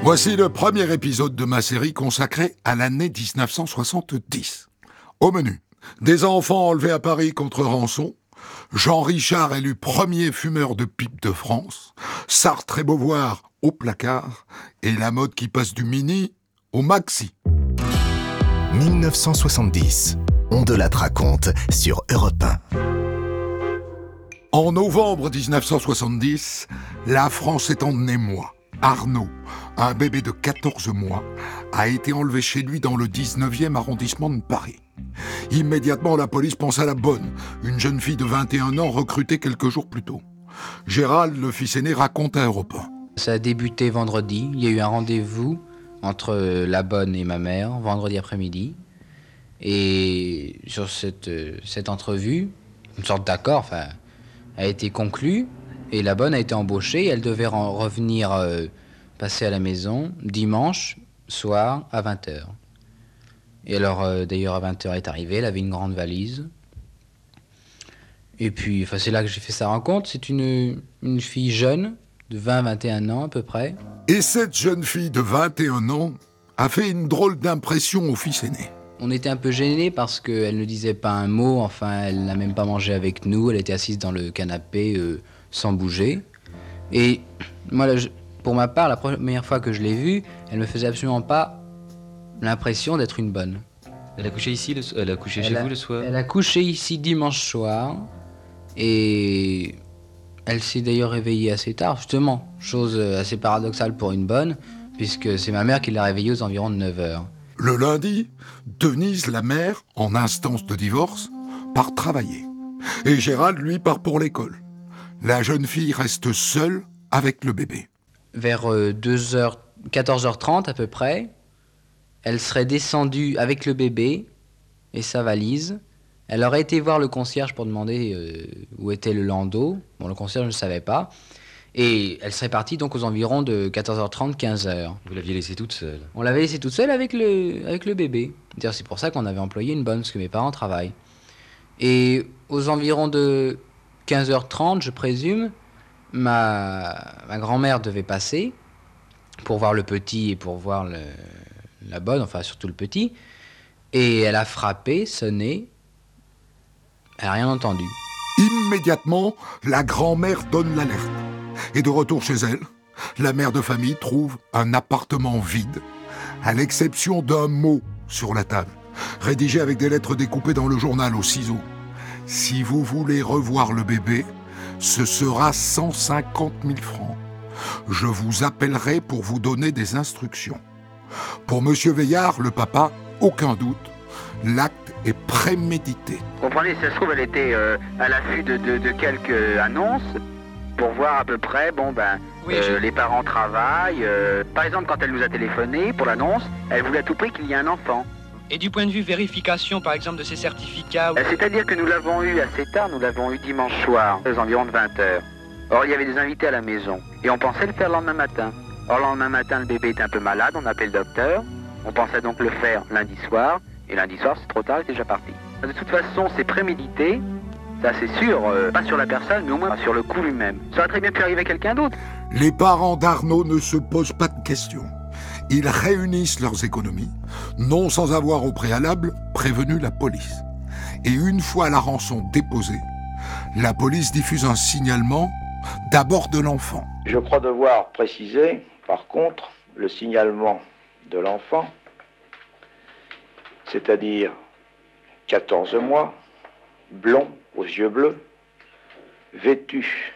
Voici le premier épisode de ma série consacrée à l'année 1970. Au menu, des enfants enlevés à Paris contre rançon, Jean Richard élu premier fumeur de pipe de France, Sartre et Beauvoir au placard, et la mode qui passe du mini au maxi. 1970, on de la raconte sur Europe 1. En novembre 1970, la France est en émoi. Arnaud, un bébé de 14 mois, a été enlevé chez lui dans le 19e arrondissement de Paris. Immédiatement, la police pense à la bonne, une jeune fille de 21 ans recrutée quelques jours plus tôt. Gérald, le fils aîné, raconte à Europe 1. Ça a débuté vendredi. Il y a eu un rendez-vous entre la bonne et ma mère, vendredi après-midi. Et sur cette entrevue, une sorte d'accord a été conclue. Et la bonne a été embauchée. Et elle devait revenir passer à la maison dimanche soir à 20h. Et alors, d'ailleurs, à 20h, elle est arrivée. Elle avait une grande valise. Et puis, c'est là que j'ai fait sa rencontre. C'est une fille jeune, de 20-21 ans à peu près. Et cette jeune fille de 21 ans a fait une drôle d'impression au fils aîné. On était un peu gênés parce qu'elle ne disait pas un mot. Elle n'a même pas mangé avec nous. Elle était assise dans le canapé sans bouger. Et moi, pour ma part, la première fois que je l'ai vue, elle me faisait absolument pas l'impression d'être une bonne. Elle a couché ici, elle a couché chez vous le soir? Elle a couché ici dimanche soir. Et elle s'est d'ailleurs réveillée assez tard, justement. Chose assez paradoxale pour une bonne, puisque c'est ma mère qui l'a réveillée aux environs de 9h. Le lundi, Denise, la mère, en instance de divorce, part travailler. Et Gérald, lui, part pour l'école. La jeune fille reste seule avec le bébé. Vers 14h30 à peu près, elle serait descendue avec le bébé et sa valise. Elle aurait été voir le concierge pour demander où était le landau. Bon, le concierge ne savait pas. Et elle serait partie donc aux environs de 14h30, 15h. Vous l'aviez laissée toute seule? On l'avait laissée toute seule avec le bébé. D'ailleurs, c'est pour ça qu'on avait employé une bonne, parce que mes parents travaillent. Et aux environs de 15h30, je présume, ma grand-mère devait passer pour voir le petit et pour voir la bonne, enfin surtout le petit. Et elle a frappé, sonné. Elle n'a rien entendu. Immédiatement, la grand-mère donne l'alerte. Et de retour chez elle, la mère de famille trouve un appartement vide, à l'exception d'un mot sur la table, rédigé avec des lettres découpées dans le journal au ciseau. Si vous voulez revoir le bébé, ce sera 150 000 francs. Je vous appellerai pour vous donner des instructions. Pour Monsieur Veillard, le papa, aucun doute, l'acte est prémédité. Vous comprenez, si ça se trouve, elle était à l'affût de quelques annonces pour voir à peu près, les parents travaillent. Par exemple, quand elle nous a téléphoné pour l'annonce, elle voulait à tout prix qu'il y ait un enfant. Et du point de vue vérification, par exemple, de ces certificats... C'est-à-dire que nous l'avons eu assez tard, nous l'avons eu dimanche soir, aux environs de 20h. Or, il y avait des invités à la maison, et on pensait le faire le lendemain matin. Or, le lendemain matin, le bébé était un peu malade, on appelait le docteur. On pensait donc le faire lundi soir, et lundi soir, c'est trop tard, il était déjà parti. De toute façon, c'est prémédité, ça c'est sûr, pas sur la personne, mais au moins sur le coup lui-même. Ça aurait très bien pu arriver à quelqu'un d'autre. Les parents d'Arnaud ne se posent pas de questions. Ils réunissent leurs économies, non sans avoir au préalable prévenu la police. Et une fois la rançon déposée, la police diffuse un signalement, d'abord de l'enfant. Je crois devoir préciser, par contre, le signalement de l'enfant, c'est-à-dire 14 mois, blond aux yeux bleus, vêtu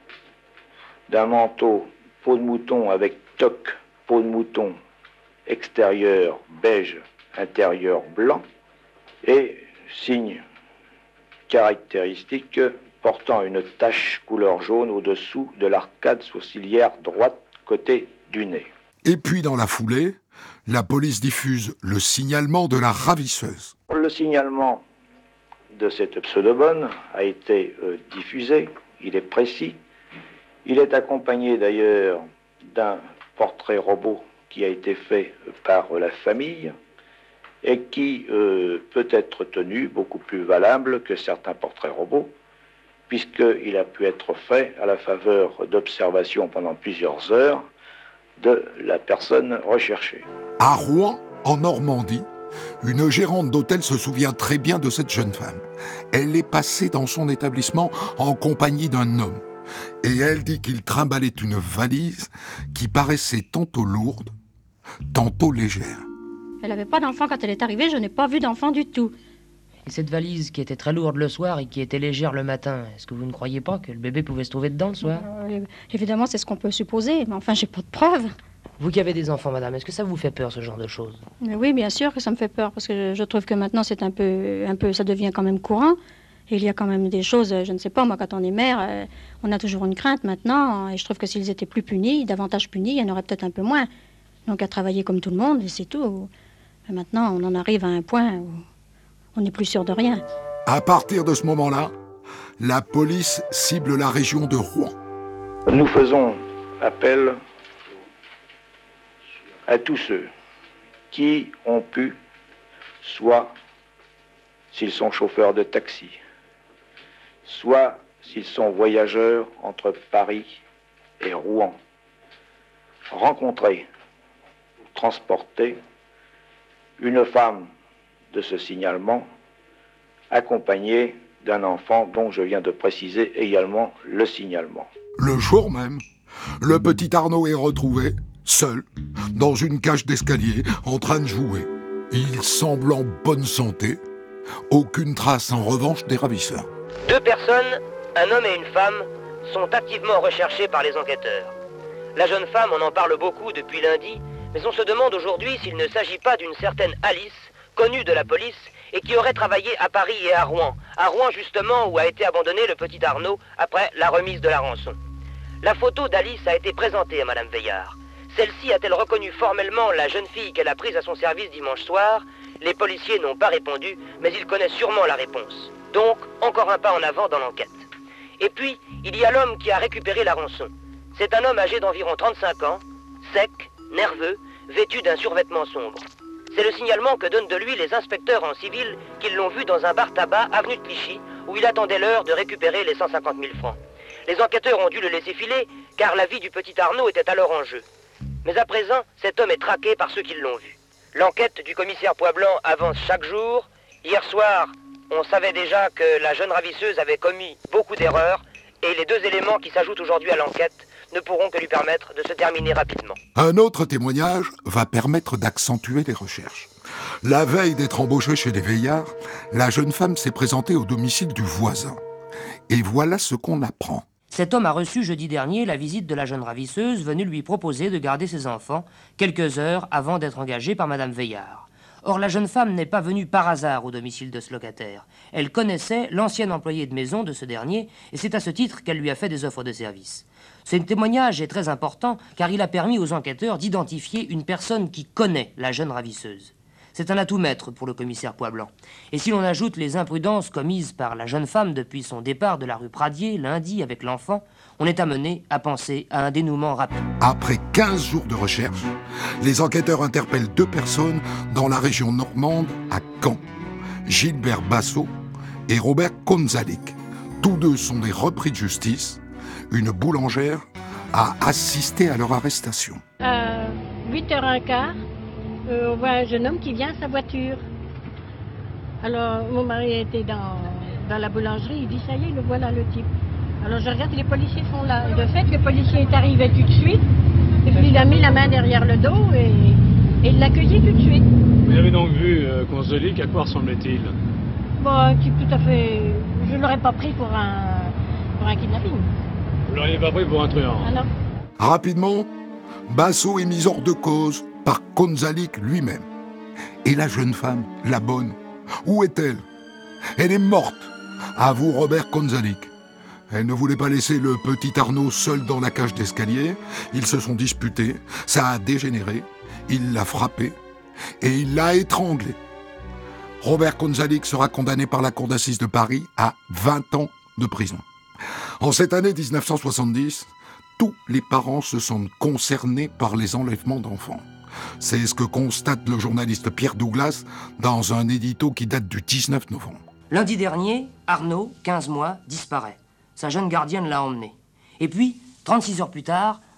d'un manteau peau de mouton avec toque peau de mouton, extérieur beige, intérieur blanc, et signe caractéristique portant une tache couleur jaune au-dessous de l'arcade sourcilière droite côté du nez. Et puis dans la foulée, la police diffuse le signalement de la ravisseuse. Le signalement de cette pseudobonne a été diffusé, il est précis. Il est accompagné d'ailleurs d'un portrait robot qui a été fait par la famille et qui peut être tenu beaucoup plus valable que certains portraits robots, puisqu'il a pu être fait à la faveur d'observations pendant plusieurs heures de la personne recherchée. À Rouen, en Normandie, une gérante d'hôtel se souvient très bien de cette jeune femme. Elle est passée dans son établissement en compagnie d'un homme. Et elle dit qu'il trimballait une valise qui paraissait tantôt lourde, tantôt légère. Elle n'avait pas d'enfant quand elle est arrivée, je n'ai pas vu d'enfant du tout. Et cette valise qui était très lourde le soir et qui était légère le matin, est-ce que vous ne croyez pas que le bébé pouvait se trouver dedans le soir? Évidemment, c'est ce qu'on peut supposer, mais enfin, j'ai pas de preuves. Vous qui avez des enfants, madame, est-ce que ça vous fait peur, ce genre de choses? Mais oui, bien sûr que ça me fait peur, parce que je trouve que maintenant, c'est un peu, ça devient quand même courant. Et il y a quand même des choses, je ne sais pas, moi, quand on est mère, on a toujours une crainte maintenant, et je trouve que s'ils étaient plus punis, davantage punis, il y en aurait peut-être un peu moins. Donc à travailler comme tout le monde, et c'est tout. Et maintenant, on en arrive à un point où on n'est plus sûr de rien. À partir de ce moment-là, la police cible la région de Rouen. Nous faisons appel à tous ceux qui ont pu, soit s'ils sont chauffeurs de taxi, soit s'ils sont voyageurs entre Paris et Rouen, rencontrer, transporter une femme de ce signalement accompagnée d'un enfant dont je viens de préciser également le signalement. Le jour même, le petit Arnaud est retrouvé, seul, dans une cage d'escalier, en train de jouer. Il semble en bonne santé. Aucune trace, en revanche, des ravisseurs. 2 personnes, un homme et une femme, sont activement recherchées par les enquêteurs. La jeune femme, on en parle beaucoup depuis lundi, mais on se demande aujourd'hui s'il ne s'agit pas d'une certaine Alice, connue de la police, et qui aurait travaillé à Paris et à Rouen. À Rouen, justement, où a été abandonné le petit Arnaud après la remise de la rançon. La photo d'Alice a été présentée à Madame Veillard. Celle-ci a-t-elle reconnu formellement la jeune fille qu'elle a prise à son service dimanche soir? Les policiers n'ont pas répondu, mais ils connaissent sûrement la réponse. Donc, encore un pas en avant dans l'enquête. Et puis, il y a l'homme qui a récupéré la rançon. C'est un homme âgé d'environ 35 ans, sec, nerveux, vêtu d'un survêtement sombre. C'est le signalement que donnent de lui les inspecteurs en civil qui l'ont vu dans un bar-tabac avenue de Clichy, où il attendait l'heure de récupérer les 150 000 francs. Les enquêteurs ont dû le laisser filer, car la vie du petit Arnaud était alors en jeu. Mais à présent, cet homme est traqué par ceux qui l'ont vu. L'enquête du commissaire Poisblanc avance chaque jour. Hier soir, on savait déjà que la jeune ravisseuse avait commis beaucoup d'erreurs, et les 2 éléments qui s'ajoutent aujourd'hui à l'enquête ne pourront que lui permettre de se terminer rapidement. Un autre témoignage va permettre d'accentuer les recherches. La veille d'être embauchée chez les Veillards, la jeune femme s'est présentée au domicile du voisin. Et voilà ce qu'on apprend. Cet homme a reçu jeudi dernier la visite de la jeune ravisseuse venue lui proposer de garder ses enfants quelques heures avant d'être engagée par Madame Veillard. Or, la jeune femme n'est pas venue par hasard au domicile de ce locataire. Elle connaissait l'ancien employé de maison de ce dernier, et c'est à ce titre qu'elle lui a fait des offres de service. Ce témoignage est très important, car il a permis aux enquêteurs d'identifier une personne qui connaît la jeune ravisseuse. C'est un atout maître pour le commissaire Poisblanc. Et si l'on ajoute les imprudences commises par la jeune femme depuis son départ de la rue Pradier, lundi, avec l'enfant, on est amené à penser à un dénouement rapide. Après 15 jours de recherche, les enquêteurs interpellent 2 personnes dans la région normande, à Caen. Gilbert Bassot et Robert Konzalik. Tous 2 sont des repris de justice. Une boulangère a assisté à leur arrestation. À 8h15, on voit un jeune homme qui vient à sa voiture. Alors, mon mari était dans la boulangerie, il dit, ça y est, le voilà le type. Alors je regarde, les policiers sont là. Et de fait, le policier est arrivé tout de suite, et puis il a mis la main derrière le dos, et il l'a accueilli tout de suite. Vous avez donc vu Konzalik, à quoi ressemblait-il? Bon, un type tout à fait... Je ne l'aurais pas pris pour un kidnapping. Vous l'auriez pas pris pour un truand? Ah non. Rapidement, Bassot est mis hors de cause par Konzalik lui-même. Et la jeune femme, la bonne, où est-elle? Elle est morte, avoue Robert Konzalik. Elle ne voulait pas laisser le petit Arnaud seul dans la cage d'escalier. Ils se sont disputés, ça a dégénéré, il l'a frappé et il l'a étranglé. Robert Konzalik sera condamné par la cour d'assises de Paris à 20 ans de prison. En cette année 1970, tous les parents se sentent concernés par les enlèvements d'enfants. C'est ce que constate le journaliste Pierre Douglas dans un édito qui date du 19 novembre. Lundi dernier, Arnaud, 15 mois, disparaît. Sa jeune gardienne l'a emmené. Et puis, 36 heures plus tard,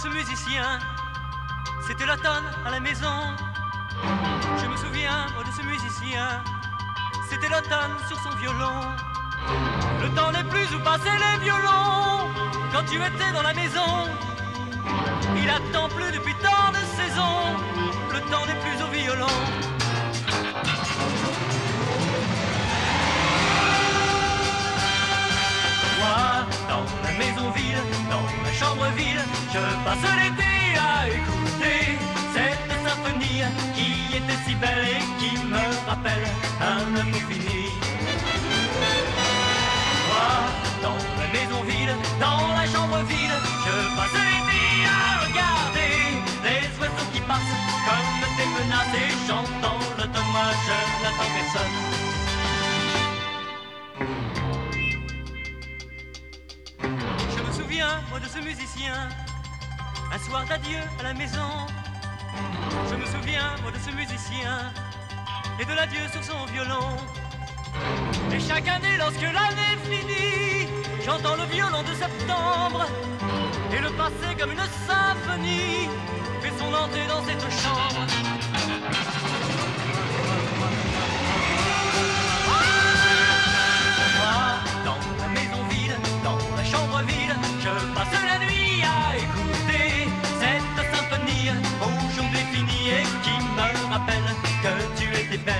ce musicien. C'était l'automne à la maison. Je me souviens, moi, de ce musicien. C'était l'automne sur son violon. Le temps n'est plus où passer les violons. Quand tu étais dans la maison, il attend plus depuis tant de saisons. Le temps n'est plus au violon. Moi, dans la maison vide, dans la chambre vide, je passe l'été à écouter cette symphonie qui était si belle et qui me rappelle un amour fini. Moi, dans la maison vide, dans la chambre vide, je passe l'été à regarder les oiseaux qui passent comme des menaces et chantant l'automne. Moi, je n'attends personne. Je me souviens, moi, de ce musicien, un soir d'adieu à la maison. Je me souviens, moi, de ce musicien, et de l'adieu sur son violon. Et chaque année, lorsque l'année finit, j'entends le violon de septembre. Et le passé, comme une symphonie, fait son entrée dans cette chambre. Dans la maison vide, dans la chambre vide, je passe la nuit à écouter cette symphonie au jour défini et qui me rappelle que tu étais belle.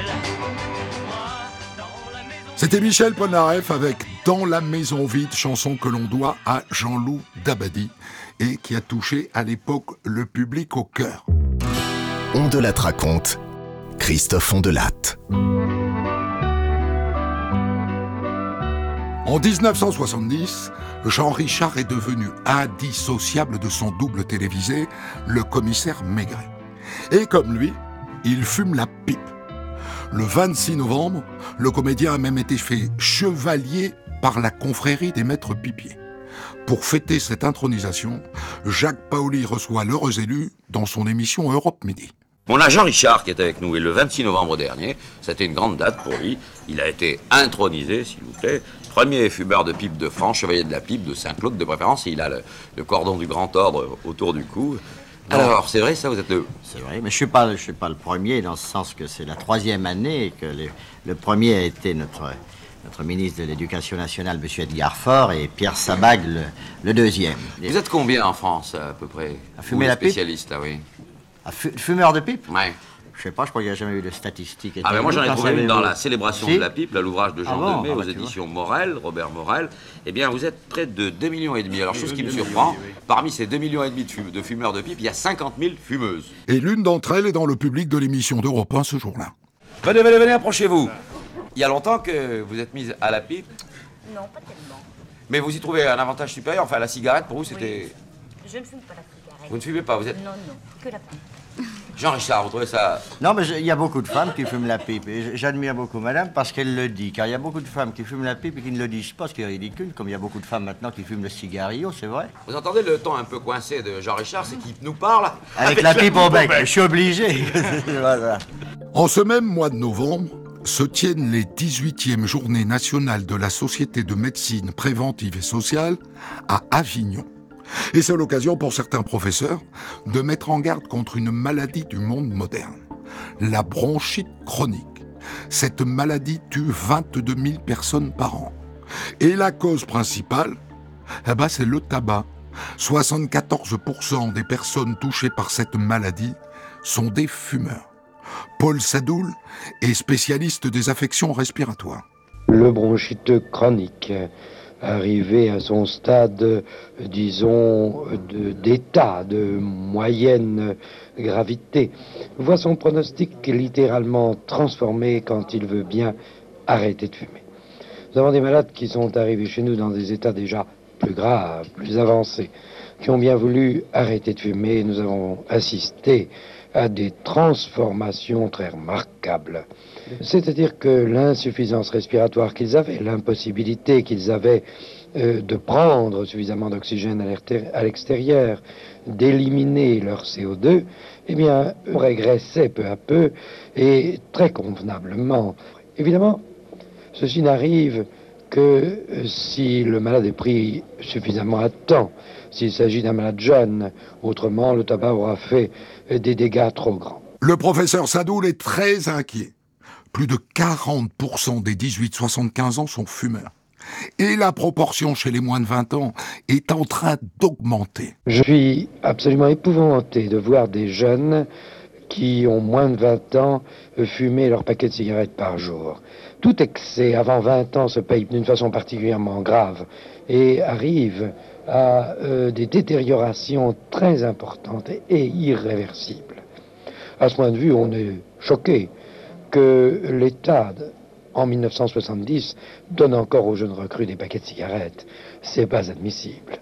C'était Michel Polnareff avec Dans la maison vide, chanson que l'on doit à Jean-Loup Dabadi et qui a touché à l'époque le public au cœur. On de la raconte, Christophe Ondelatte. En 1970, Jean Richard est devenu indissociable de son double télévisé, le commissaire Maigret. Et comme lui, il fume la pipe. Le 26 novembre, le comédien a même été fait chevalier par la confrérie des maîtres pipiers. Pour fêter cette intronisation, Jacques Paoli reçoit l'heureux élu dans son émission Europe Midi. On a Jean Richard qui est avec nous et le 26 novembre dernier, c'était une grande date pour lui. Il a été intronisé, s'il vous plaît, premier fumeur de pipe de France, chevalier de la pipe de Saint-Claude de préférence, et il a le cordon du grand ordre autour du cou. Alors, c'est vrai ça, vous êtes le... C'est vrai, mais je suis pas le premier, dans ce sens que c'est la 3e année et que le premier a été notre ministre de l'Éducation nationale, M. Edgar Faure, et Pierre Sabag, le deuxième. Vous êtes combien en France, à peu près? À fumer la pipe? Spécialiste, là, oui. Fumeur de pipe? Ouais. Je sais pas, je crois qu'il n'y a jamais eu de statistiques. Ah ben moi j'en ai trouvé une dans la célébration de la pipe, là, l'ouvrage de Jean Demey, aux éditions Morel, Robert Morel. Eh bien, vous êtes près de 2,5 millions. Alors, chose qui me surprend, parmi ces 2,5 millions de fumeurs de pipe, il y a 50 000 fumeuses. Et l'une d'entre elles est dans le public de l'émission d'Europe 1 ce jour-là. Venez, approchez-vous. Il y a longtemps que vous êtes mise à la pipe? Non, pas tellement. Mais vous y trouvez un avantage supérieur? Enfin, la cigarette, pour vous, c'était... Oui. Je ne fume pas la cigarette. Vous ne fumez pas, vous êtes... Non, que la pipe. Jean Richard, vous trouvez ça... Non, mais il y a beaucoup de femmes qui fument la pipe. Et j'admire beaucoup madame parce qu'elle le dit. Car il y a beaucoup de femmes qui fument la pipe et qui ne le disent pas, ce qui est ridicule. Comme il y a beaucoup de femmes maintenant qui fument le cigarillo, c'est vrai. Vous entendez le ton un peu coincé de Jean Richard, c'est qu'il nous parle... Avec la pipe au bec, je suis obligé. Voilà. En ce même mois de novembre, se tiennent les 18e journées nationales de la Société de médecine préventive et sociale à Avignon. Et c'est l'occasion pour certains professeurs de mettre en garde contre une maladie du monde moderne, la bronchite chronique. Cette maladie tue 22 000 personnes par an. Et la cause principale, c'est le tabac. 74% des personnes touchées par cette maladie sont des fumeurs. Paul Sadoul est spécialiste des affections respiratoires. Le bronchite chronique, arrivé à son stade, disons, d'état de moyenne gravité, voit son pronostic littéralement transformé quand il veut bien arrêter de fumer. Nous avons des malades qui sont arrivés chez nous dans des états déjà plus graves, plus avancés, qui ont bien voulu arrêter de fumer. Nous avons assisté à des transformations très remarquables. C'est-à-dire que l'insuffisance respiratoire qu'ils avaient, l'impossibilité qu'ils avaient de prendre suffisamment d'oxygène à l'extérieur, d'éliminer leur CO2, eh bien, régressait peu à peu et très convenablement. Évidemment, ceci n'arrive que si le malade est pris suffisamment à temps, s'il s'agit d'un malade jeune, autrement le tabac aura fait des dégâts trop grands. Le professeur Sadoul est très inquiet. Plus de 40% des 18-75 ans sont fumeurs. Et la proportion chez les moins de 20 ans est en train d'augmenter. Je suis absolument épouvanté de voir des jeunes qui ont moins de 20 ans fumer leur paquet de cigarettes par jour. Tout excès avant 20 ans se paye d'une façon particulièrement grave et arrive à des détériorations très importantes et irréversibles. À ce point de vue, on est choqué que l'État, en 1970, donne encore aux jeunes recrues des paquets de cigarettes. C'est pas admissible.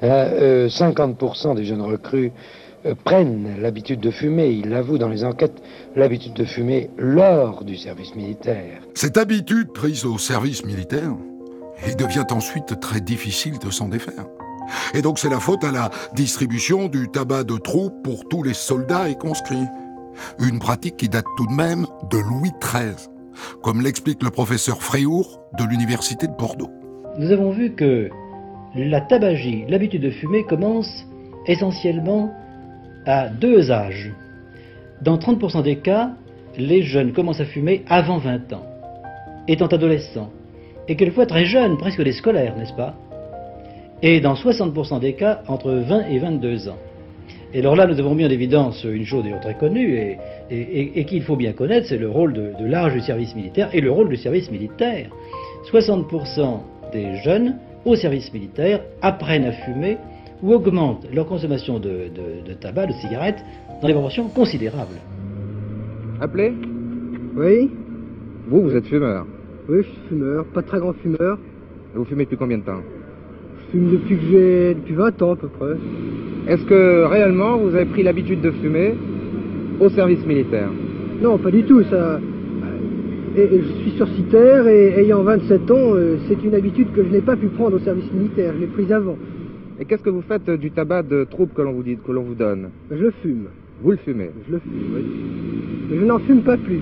50% des jeunes recrues prennent l'habitude de fumer, ils l'avouent dans les enquêtes, l'habitude de fumer lors du service militaire. Cette habitude prise au service militaire, il devient ensuite très difficile de s'en défaire. Et donc c'est la faute à la distribution du tabac de troupe pour tous les soldats et conscrits. Une pratique qui date tout de même de Louis XIII, comme l'explique le professeur Fréhour de l'Université de Bordeaux. Nous avons vu que la tabagie, l'habitude de fumer, commence essentiellement à 2 âges. Dans 30% des cas, les jeunes commencent à fumer avant 20 ans, étant adolescents, et quelquefois très jeunes, presque des scolaires, n'est-ce pas? Et dans 60% des cas, entre 20 et 22 ans. Et alors là, nous avons mis en évidence une chose d'ailleurs très connue et qu'il faut bien connaître, c'est le rôle de l'âge du service militaire et le rôle du service militaire. 60% des jeunes au service militaire apprennent à fumer ou augmentent leur consommation de tabac, de cigarettes, dans des proportions considérables. Appelé? Oui. Vous êtes fumeur? Oui, je suis fumeur, pas très grand fumeur. Et vous fumez depuis combien de temps? Je fume depuis 20 ans à peu près. Est-ce que réellement vous avez pris l'habitude de fumer au service militaire? Non, pas du tout, ça. Et je suis sursitaire et ayant 27 ans, c'est une habitude que je n'ai pas pu prendre au service militaire, je l'ai prise avant. Et qu'est-ce que vous faites du tabac de troupe que l'on vous donne? Je le fume. Vous le fumez? Je le fume, oui. Mais je n'en fume pas plus.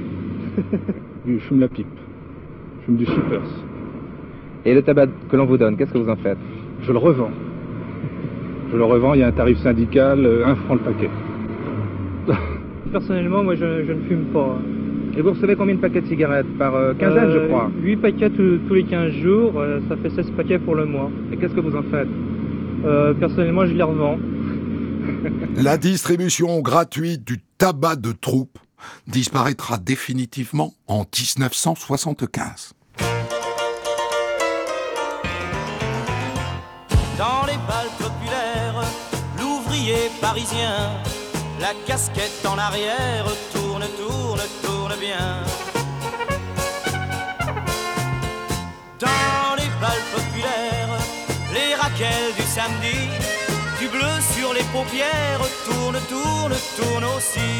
Je fume la pipe. Je fume du Shippers. Et le tabac que l'on vous donne, qu'est-ce que vous en faites? Je le revends. Je le revends, il y a un tarif syndical, 1 franc le paquet. Personnellement, moi, je ne fume pas. Et vous recevez combien de paquets de cigarettes? Par quinzaine, je crois. 8 paquets tous les 15 jours, ça fait 16 paquets pour le mois. Et qu'est-ce que vous en faites? Personnellement, je les revends. La distribution gratuite du tabac de troupe disparaîtra définitivement en 1975. Dans les balles populaires, l'ouvrier parisien, la casquette en arrière, tourne, tourne, tourne bien. Dans les balles populaires, les raquelles du samedi, du bleu sur les paupières, tourne, tourne, tourne aussi.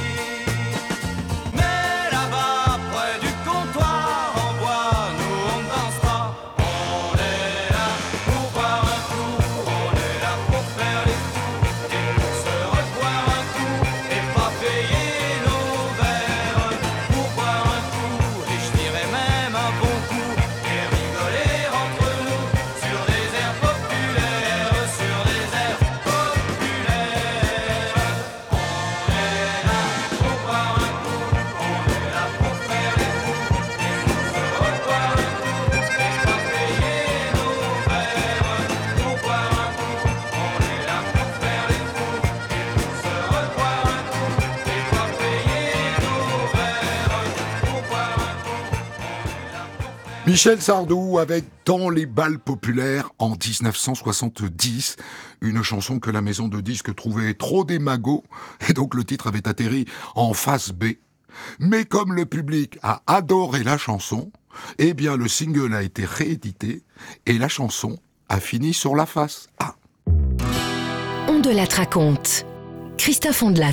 Mais là-bas, près du comptoir en bois, nous on ne danse pas. On est là pour boire un coup, on est là pour faire les coups, et pour se reboire un coup, et pas payer nos verres. Pour boire un coup, et je dirais même un bon coup, et rigoler entre nous, sur des airs populaires, sur des airs populaires. On est là pour boire un coup, on est là pour faire les coups, et pour se reboire un coup, et pas payer nos verres. Pour boire un coup, on est là pour faire les coups, et pour se reboire un coup, et pas payer nos verres. Pour boire un coup, on est là pour faire... Michel Sardou avec Dans les balles populaires en 1970, une chanson que la maison de disques trouvait trop des magots, et donc le titre avait atterri en face B. Mais comme le public a adoré la chanson, eh bien le single a été réédité et la chanson a fini sur la face A. Ondelat raconte. Christophe Ondelat.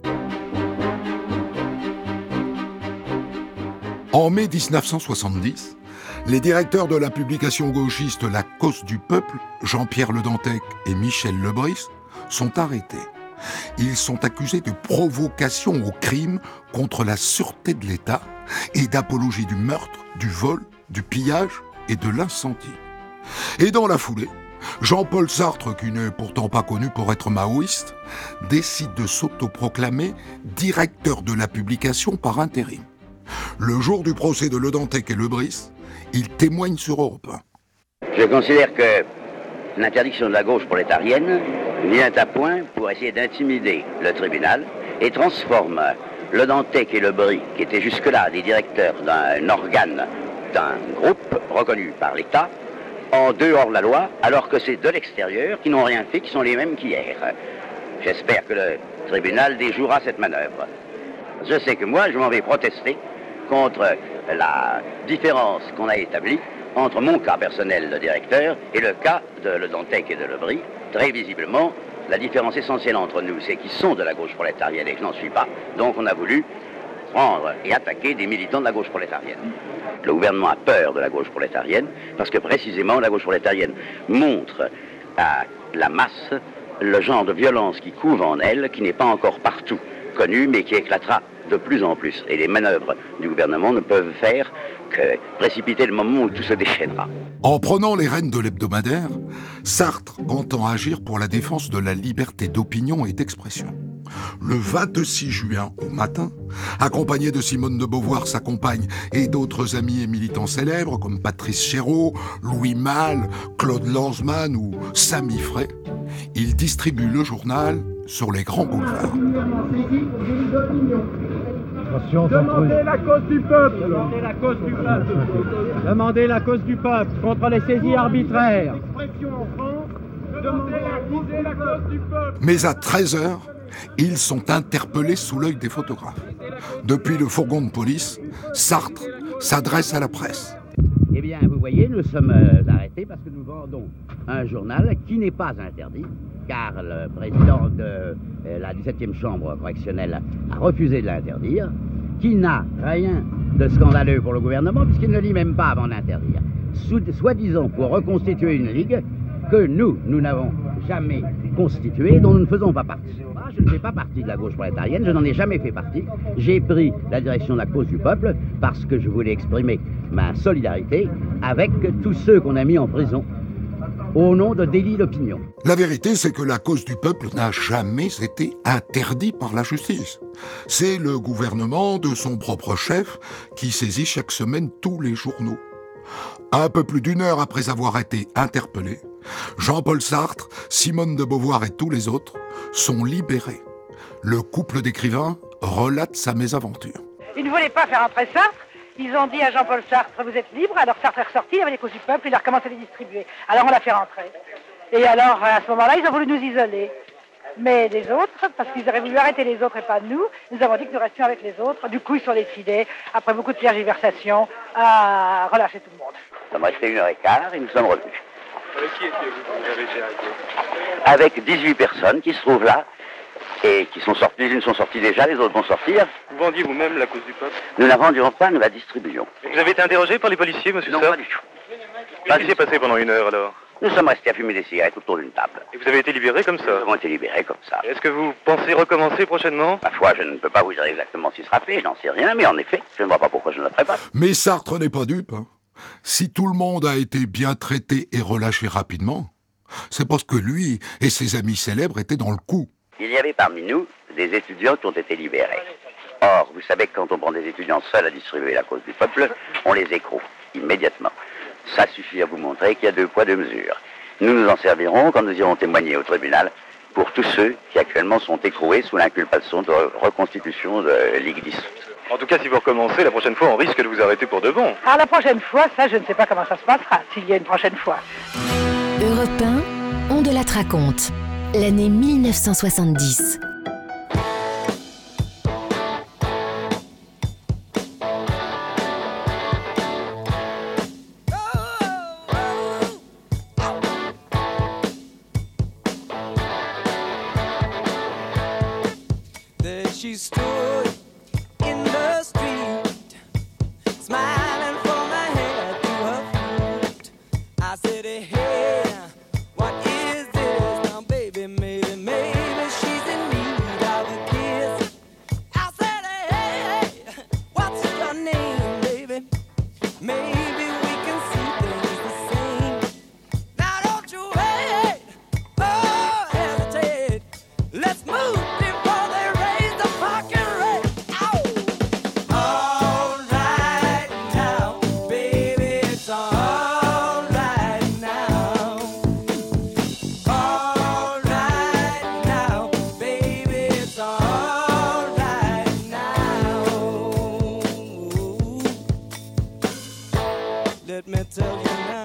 En mai 1970, les directeurs de la publication gauchiste La Cause du Peuple, Jean-Pierre Le Dantec et Michel Lebris, sont arrêtés. Ils sont accusés de provocation au crime contre la sûreté de l'État et d'apologie du meurtre, du vol, du pillage et de l'incendie. Et dans la foulée, Jean-Paul Sartre, qui n'est pourtant pas connu pour être maoïste, décide de s'autoproclamer directeur de la publication par intérim. Le jour du procès de Le Dantec et Le Brice, il témoigne sur Europe 1. Je considère que l'interdiction de la gauche prolétarienne vient à point pour essayer d'intimider le tribunal et transforme Le Dantec et Le Brie, qui étaient jusque-là des directeurs d'un organe, d'un groupe reconnu par l'État, en deux hors-la-loi, alors que c'est de l'extérieur, qui n'ont rien fait, qui sont les mêmes qu'hier. J'espère que le tribunal déjouera cette manœuvre. Je sais que moi, je m'en vais protester contre la différence qu'on a établie entre mon cas personnel de directeur et le cas de Le Dantec et de Le Brie. Très visiblement, la différence essentielle entre nous, c'est qu'ils sont de la gauche prolétarienne et que je n'en suis pas. Donc on a voulu prendre et attaquer des militants de la gauche prolétarienne. Le gouvernement a peur de la gauche prolétarienne parce que précisément la gauche prolétarienne montre à la masse le genre de violence qui couve en elle, qui n'est pas encore partout connu, mais qui éclatera de plus en plus. Et les manœuvres du gouvernement ne peuvent faire que précipiter le moment où tout se déchaînera. En prenant les rênes de l'hebdomadaire, Sartre entend agir pour la défense de la liberté d'opinion et d'expression. Le 26 juin au matin, accompagné de Simone de Beauvoir, sa compagne, et d'autres amis et militants célèbres comme Patrice Chéreau, Louis Malle, Claude Lanzmann ou Samy Frey, il distribue le journal sur les grands boulevards. Demandez la cause du peuple. Demandez la cause du peuple. Demandez la cause du peuple contre les saisies arbitraires. Demandez la cause du peuple. Mais à 13h, ils sont interpellés sous l'œil des photographes. Depuis le fourgon de police, Sartre s'adresse à la presse. Eh bien, vous voyez, nous sommes arrêtés parce que nous vendons un journal qui n'est pas interdit, car le président de la 17e chambre correctionnelle a refusé de l'interdire, qui n'a rien de scandaleux pour le gouvernement, puisqu'il ne lit même pas avant d'interdire. Soi-disant pour reconstituer une ligue que nous n'avons jamais constituée, dont nous ne faisons pas partie. Moi, je ne fais pas partie de la gauche prolétarienne, je n'en ai jamais fait partie. J'ai pris la direction de la cause du peuple parce que je voulais exprimer ma solidarité avec tous ceux qu'on a mis en prison au nom de délits d'opinion. La vérité, c'est que la cause du peuple n'a jamais été interdite par la justice. C'est le gouvernement de son propre chef qui saisit chaque semaine tous les journaux. Un peu plus d'une heure après avoir été interpellés, Jean-Paul Sartre, Simone de Beauvoir et tous les autres sont libérés. Le couple d'écrivains relate sa mésaventure. Ils ne voulaient pas faire entrer Sartre. Ils ont dit à Jean-Paul Sartre, vous êtes libre. Alors Sartre est ressorti, il avait les causes du peuple, il a recommencé à les distribuer. Alors on l'a fait rentrer. Et alors, à ce moment-là, ils ont voulu nous isoler. Mais les autres, parce qu'ils auraient voulu arrêter les autres et pas nous, nous avons dit que nous restions avec les autres. Du coup, ils sont décidés, après beaucoup de tergiversations, à relâcher tout le monde. Ça m'a resté 1h15 et nous sommes revenus. Avec qui vous avez été arrêté? Avec 18 personnes qui se trouvent là et qui sont sorties. Les unes sont sorties déjà, les autres vont sortir. Vous vendiez vous-même la cause du peuple? Nous la vendions pas, nous la distribuions. Vous avez été interrogé par les policiers, monsieur Sartre? Non, pas du tout. Qu'est-ce qui s'est passé pendant 1 heure alors? Nous sommes restés à fumer des cigarettes autour d'une table. Et vous avez été libérés comme ça? Nous avons été libérés comme ça. Est-ce que vous pensez recommencer prochainement? Ma foi, je ne peux pas vous dire exactement ce qui sera fait, je n'en sais rien, mais en effet, je ne vois pas pourquoi je ne le ferai pas. Mais Sartre n'est pas dupe. Si tout le monde a été bien traité et relâché rapidement, c'est parce que lui et ses amis célèbres étaient dans le coup. Il y avait parmi nous des étudiants qui ont été libérés. Or, vous savez que quand on prend des étudiants seuls à distribuer la cause du peuple, on les écroule immédiatement. Ça suffit à vous montrer qu'il y a 2 poids 2 mesures. Nous nous en servirons quand nous irons témoigner au tribunal pour tous ceux qui actuellement sont écroués sous l'inculpation de reconstitution de Ligue 10. En tout cas, si vous recommencez, la prochaine fois, on risque de vous arrêter pour de bon. Alors la prochaine fois, ça, je ne sais pas comment ça se passera, s'il y a une prochaine fois. Europe 1, on de la raconte. L'année 1970. She stood in the street, smiling from her head to her feet. I said, hey, what is this? Now, baby, maybe she's in need of a kiss. I said, hey, what's your name, baby? Maybe we can see things let me tell you now.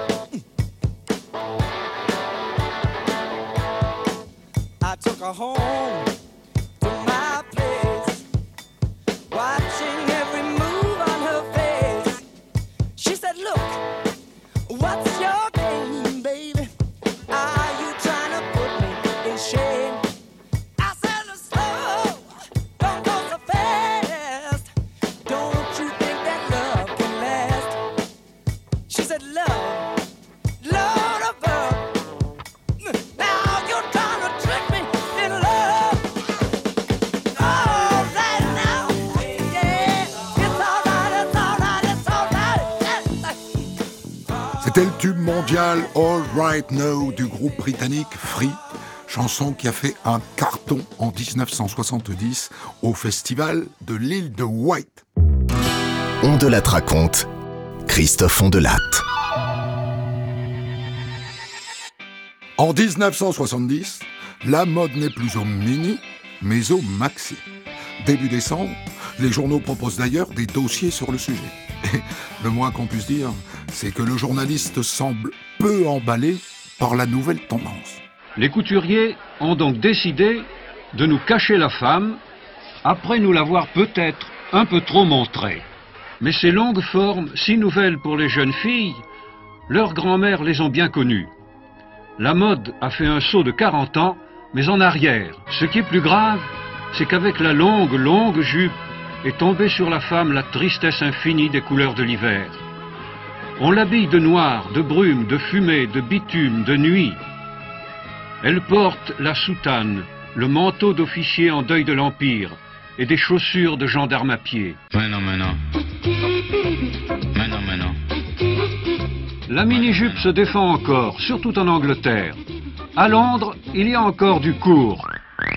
I took her home to my place, watching every move on her face. She said, look, what's your game, baby? Are you trying to put me in shame? I said, slow, don't go so fast. Don't you think that love can last? She said, love, Lord above. Now you're trying to trick me in love. All right now, yeah, it's all right, it's all right, it's all right. C'était le tube mondial All Right Now du groupe britannique Free, chanson qui a fait un carton en 1970 au festival de l'île de Wight. On de la raconte, Christophe Ondelat. En 1970, la mode n'est plus au mini, mais au maxi. Début décembre, les journaux proposent d'ailleurs des dossiers sur le sujet. Et le moins qu'on puisse dire, c'est que le journaliste semble peu emballé par la nouvelle tendance. Les couturiers ont donc décidé de nous cacher la femme, après nous l'avoir peut-être un peu trop montrée. Mais ces longues formes, si nouvelles pour les jeunes filles, leurs grand-mères les ont bien connues. La mode a fait un saut de 40 ans, mais en arrière. Ce qui est plus grave, c'est qu'avec la longue jupe est tombée sur la femme la tristesse infinie des couleurs de l'hiver. On l'habille de noir, de brume, de fumée, de bitume, de nuit. Elle porte la soutane, le manteau d'officier en deuil de l'Empire et des chaussures de gendarme à pied. Maintenant. La mini-jupe se défend encore, surtout en Angleterre. À Londres, il y a encore du court.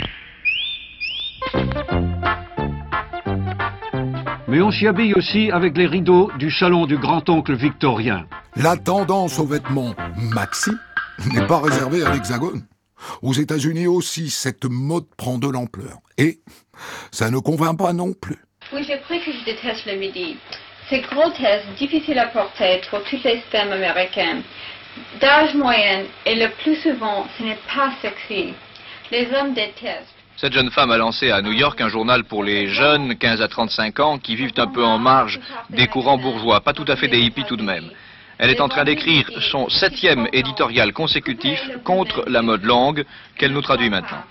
Mais on s'y habille aussi avec les rideaux du salon du grand-oncle victorien. La tendance aux vêtements maxi n'est pas réservée à l'Hexagone. Aux États-Unis aussi, cette mode prend de l'ampleur. Et ça ne convainc pas non plus. Oui, c'est vrai que je déteste le midi. C'est grotesque, difficile à porter pour toutes les femmes américaines. D'âge moyen, et le plus souvent, ce n'est pas sexy. Les hommes détestent. Cette jeune femme a lancé à New York un journal pour les jeunes, 15 à 35 ans, qui vivent un peu en marge des courants bourgeois, pas tout à fait des hippies tout de même. Elle est en train d'écrire son 7e éditorial consécutif contre la mode longue, qu'elle nous traduit maintenant.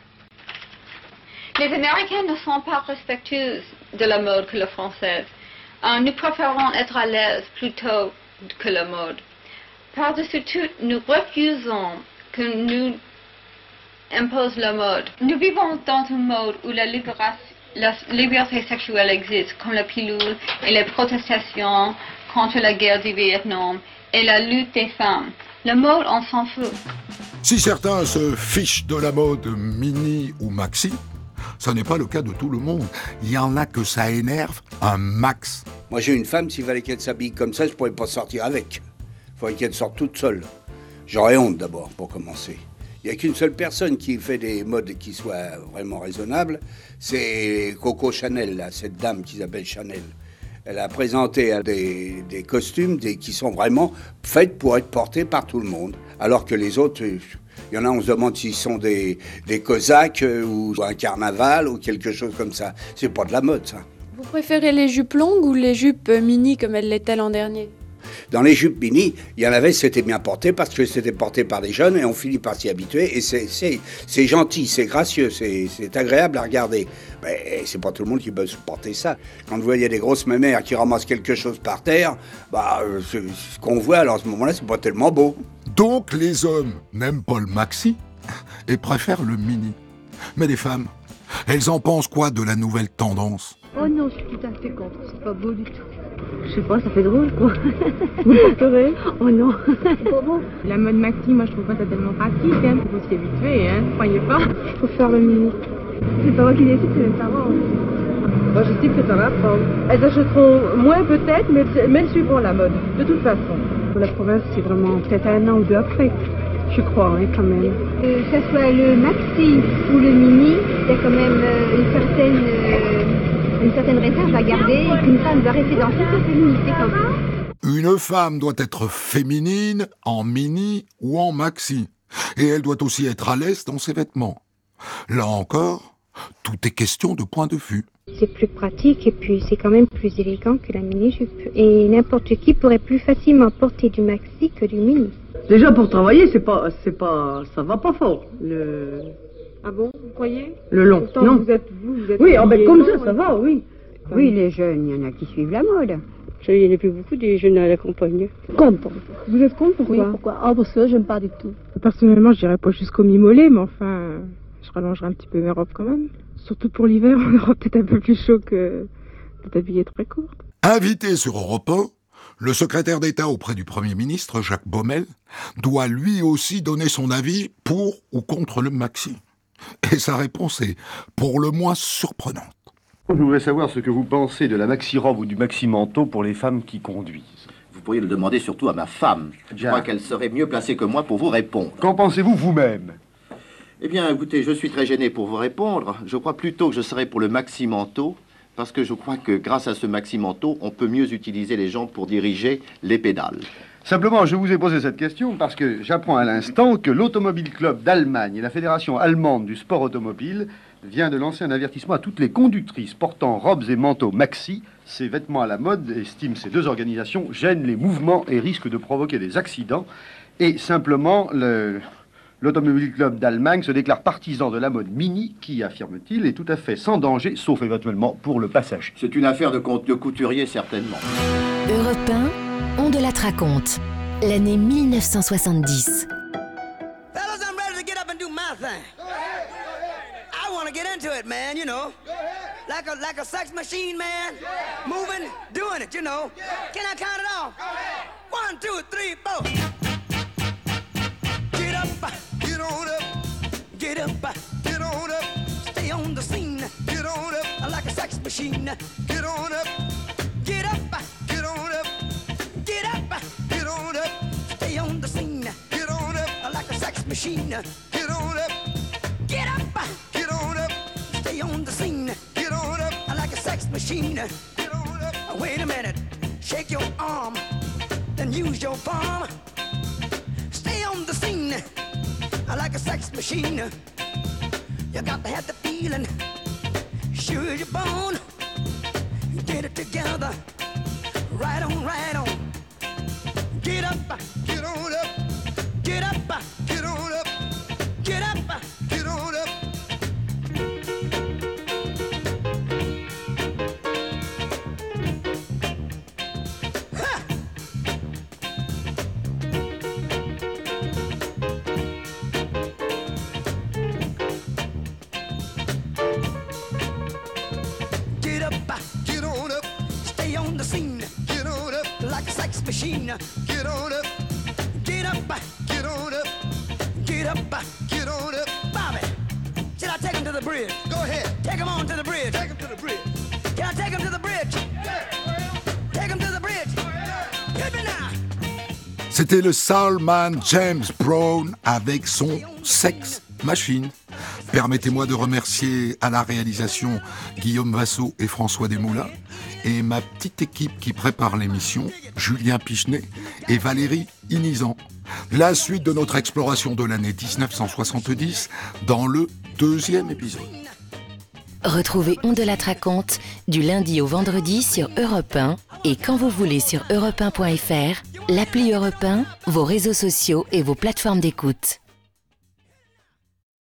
Les Américains ne sont pas respectueux de la mode que les Françaises. Nous préférons être à l'aise plutôt que la mode. Par-dessus tout, nous refusons que nous impose la mode. Nous vivons dans un monde où la liberté sexuelle existe, comme la pilule et les protestations contre la guerre du Vietnam et la lutte des femmes. La mode, on s'en fout. Si certains se fichent de la mode mini ou maxi, ce n'est pas le cas de tout le monde. Il y en a que ça énerve un max. Moi j'ai une femme, s'il fallait qu'elle s'habille comme ça, je ne pourrais pas sortir avec. Il faudrait qu'elle sorte toute seule. J'aurais honte d'abord, pour commencer. Il n'y a qu'une seule personne qui fait des modes qui soient vraiment raisonnables, c'est Coco Chanel, là, cette dame qui s'appelle Chanel. Elle a présenté des costumes qui sont vraiment faits pour être portés par tout le monde. Alors que les autres, il y en a, on se demande s'ils sont des cosaques ou un carnaval ou quelque chose comme ça. C'est pas de la mode, ça. Vous préférez les jupes longues ou les jupes mini comme elles l'étaient l'an dernier ? Dans les jupes mini, il y en avait, c'était bien porté parce que c'était porté par des jeunes et on finit par s'y habituer. Et c'est gentil, c'est gracieux, c'est agréable à regarder. Mais c'est pas tout le monde qui peut supporter ça. Quand vous voyez des grosses mémères qui ramassent quelque chose par terre, ce qu'on voit alors à ce moment-là, c'est pas tellement beau. Donc les hommes n'aiment pas le maxi et préfèrent le mini. Mais les femmes, elles en pensent quoi de la nouvelle tendance ? Oh non, je suis tout à fait contre, c'est pas beau du tout. Je sais pas, ça fait drôle quoi. Vous le porterez ? Oh non. C'est pas beau. La mode maxi, moi je trouve pas ça tellement pratique, hein. Faut s'y habituer, hein. Croyez pas. Je préfère le mini. C'est pas moi qui décide, c'est mes parents. Moi j'estime que ça va prendre. Elles achèteront moins peut-être, mais elles suivront la mode, de toute façon. Pour la province, c'est vraiment peut-être un an ou deux après. Je crois, hein, quand même. Que ce soit le maxi ou le mini, il y a quand même une certaine réserve à garder et qu'une femme doit rester dans toute sa féminité quand même. Une femme doit être féminine en mini ou en maxi. Et elle doit aussi être à l'aise dans ses vêtements. Là encore, tout est question de point de vue. C'est plus pratique et puis c'est quand même plus élégant que la mini-jupe. Et n'importe qui pourrait plus facilement porter du maxi que du mini. Déjà pour travailler, ça va pas fort. Ah bon, vous croyez? Le long. Pourtant, Non. Vous êtes Oui, comme habillés, ça va, oui. Oui, les jeunes, il y en a qui suivent la mode. Il n'y en a plus beaucoup des jeunes à la campagne. Contre. Vous êtes contre, pourquoi? Oui, pourquoi? Ah, parce que j'aime pas du tout. Personnellement, je dirais pas jusqu'au mi-mollet, mais enfin, je rallongerai un petit peu mes robes quand même. Surtout pour l'hiver, on aura peut-être un peu plus chaud que d'être habillé très court. Invité sur Europe 1, le secrétaire d'État auprès du Premier ministre, Jacques Baumel, doit lui aussi donner son avis pour ou contre le maxi. Et sa réponse est pour le moins surprenante. Je voudrais savoir ce que vous pensez de la maxi-robe ou du maxi-manteau pour les femmes qui conduisent. Vous pourriez le demander surtout à ma femme. Je crois qu'elle serait mieux placée que moi pour vous répondre. Qu'en pensez-vous vous-même? Eh bien, écoutez, je suis très gêné pour vous répondre. Je crois plutôt que je serais pour le maxi-manteau, parce que je crois que grâce à ce maxi-manteau, on peut mieux utiliser les jambes pour diriger les pédales. Simplement, je vous ai posé cette question parce que j'apprends à l'instant que l'Automobile Club d'Allemagne et la Fédération allemande du sport automobile vient de lancer un avertissement à toutes les conductrices portant robes et manteaux maxi. Ces vêtements à la mode, estiment ces deux organisations, gênent les mouvements et risquent de provoquer des accidents. Et simplement, l'Automobile Club d'Allemagne se déclare partisan de la mode mini qui, affirme-t-il, est tout à fait sans danger, sauf éventuellement pour le passager. C'est une affaire de couturier, certainement. Europe 1, on de la raconte. L'année 1970. Fellas, I'm ready to get up and do my thing. I want to get into it, man, you know. Like a sex machine, man. Moving, doing it, you know. Can I count it off? 1, 2, 3, 4. Get up, get on up. Get up, get on up. Stay on the scene. Get on up. Like a sex machine. Get on up. Get up, get on up. Get up, get on up. Stay on the scene. Get on up. Like a sex machine. Get on up. Get up, get on up. Stay on the scene. Get on up. Like a sex machine. Get on up. Wait a minute. Shake your arm. Then use your palm. Stay on the scene. Like a sex machine. You got to have the feeling. Sure you're born. Get it together. Right on, right on. Get up, get on up. Get up, get on up. Get up, get on up. Ha! Get up, get on up. Stay on the scene. Get on up. Like a sex machine. Get on up. Get up, get on up. Get up, get on up. Bobby, should I take him to the bridge? Go ahead. Take him on to the bridge. Take him to the bridge. Can I take him to the bridge? Take him to the bridge. Hit me now. C'était le soulman James Brown avec son Sex Machine. Permettez-moi de remercier à la réalisation Guillaume Vassot et François Desmoulins et ma petite équipe qui prépare l'émission, Julien Pichenet et Valérie Inizan. La suite de notre exploration de l'année 1970 dans le 2e épisode. Retrouvez On de la raconte du lundi au vendredi sur Europe 1 et quand vous voulez sur europe1.fr, l'appli Europe 1, vos réseaux sociaux et vos plateformes d'écoute.